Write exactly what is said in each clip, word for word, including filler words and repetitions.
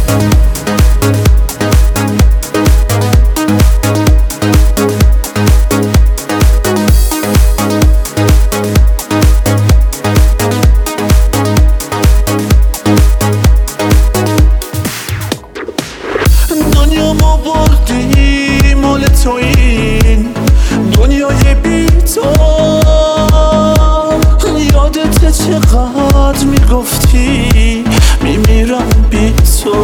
دنیامو بردی مال تو، این دنیای بی تو. یادت چقدر میگفتی میمیرم بی تو.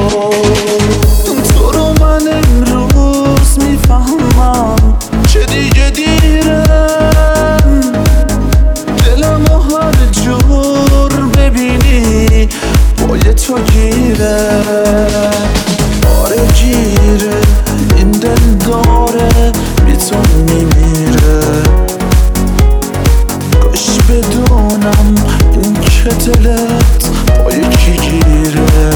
تو رو من امروز میفهمم چه دیگه دیره. دلمو هر جور ببینی پای تو گیره. آره گیره این دل داره بی تو میمیره. کاش بدونم این که دلت پای کی گیره.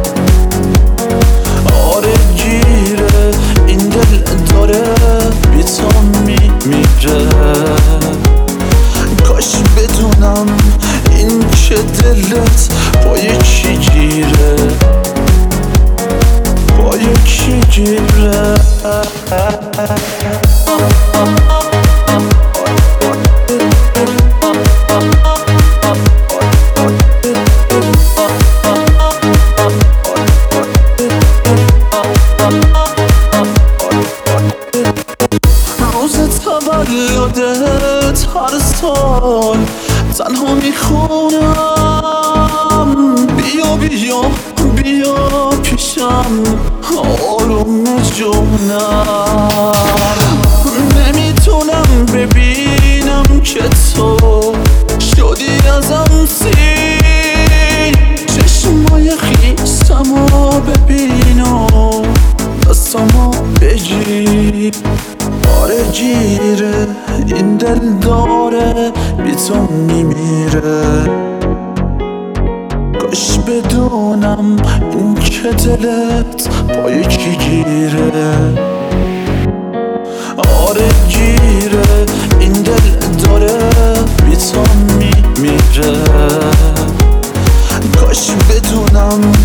آره گیره این دل داره بی تو میمیره. کاش بدونم این که دلت پای کی گیره. پای کی گیره. روز تولدت هر سال تنها میخونم. بیا بیا بیا پیشم آروم جونم. نمیتونم ببینم که تو شدی ازم سیر. چشمای خیستمو ببین و دستمو بگیر. آره گیره این دل داره بی تو میمیره. کاش بدونم این که دلت پای کی گیره. آره گیره این دل داره بی تو میمیره. کاش بدونم